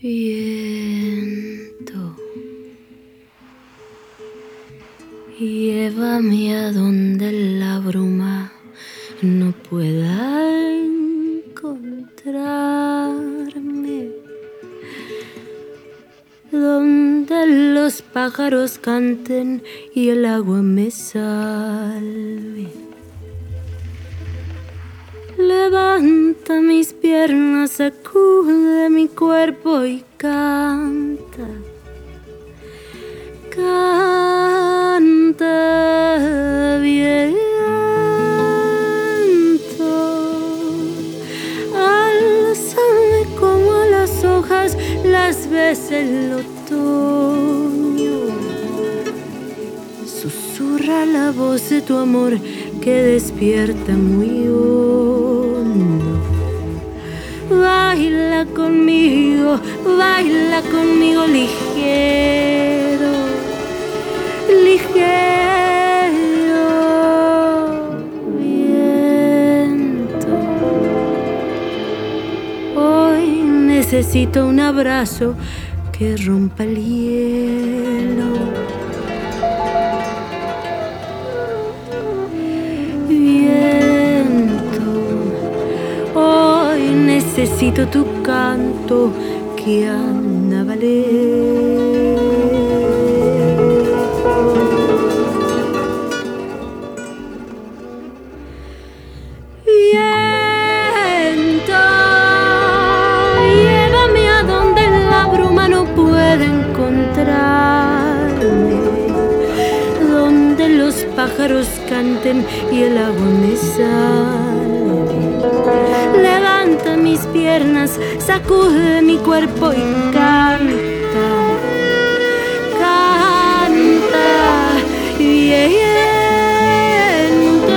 Viento, llévame a donde la bruma no pueda encontrarme, donde los pájaros canten y el agua me salve. Levanta mis piernas, sacude mi cuerpo y canta. Canta, viento, álzame como las hojas las ves el otoño. Susurra la voz de tu amor que despierta muy hondo. Baila conmigo ligero, ligero, viento. Hoy necesito un abrazo que rompa el hielo. Necesito tu canto que anda a valer. Viento, llévame a donde la bruma no puede encontrarme, donde los pájaros canten y el agua me salve. Levanta mis piernas, sacude mi cuerpo y canta, canta, viento,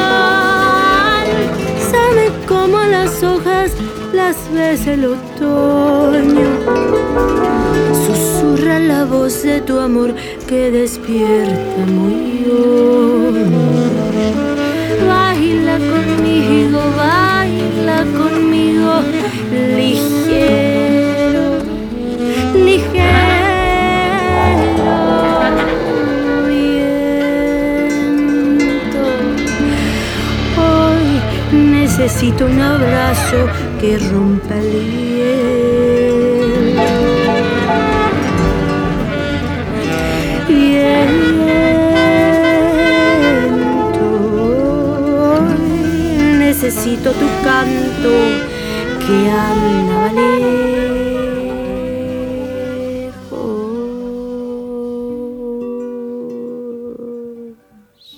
álzame como las hojas las ves el otoño. Susurra la voz de tu amor que despierta muy hondo. Baila conmigo, ligero, ligero, viento. Hoy necesito un abrazo que rompa el hielo. Necesito tu canto que anda lejos.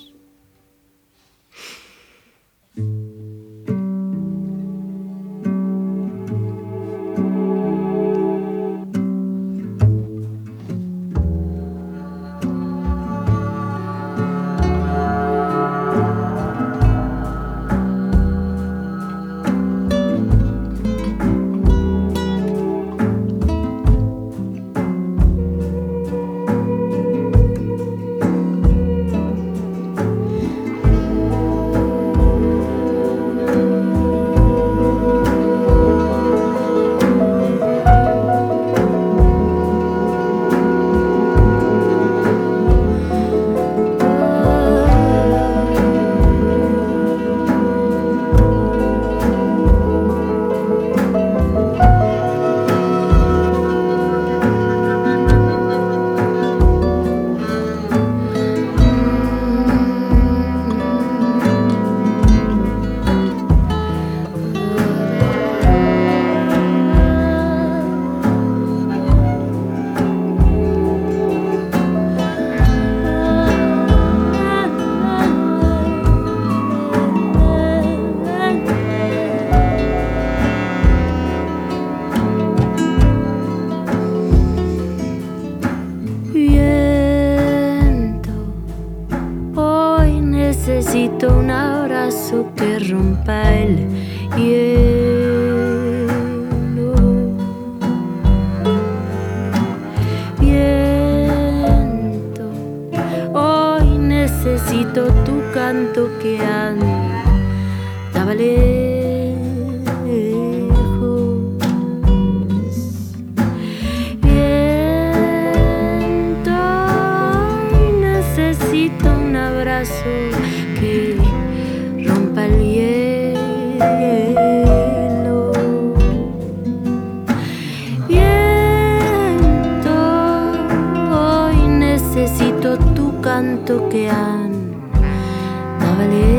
tanto que han da valer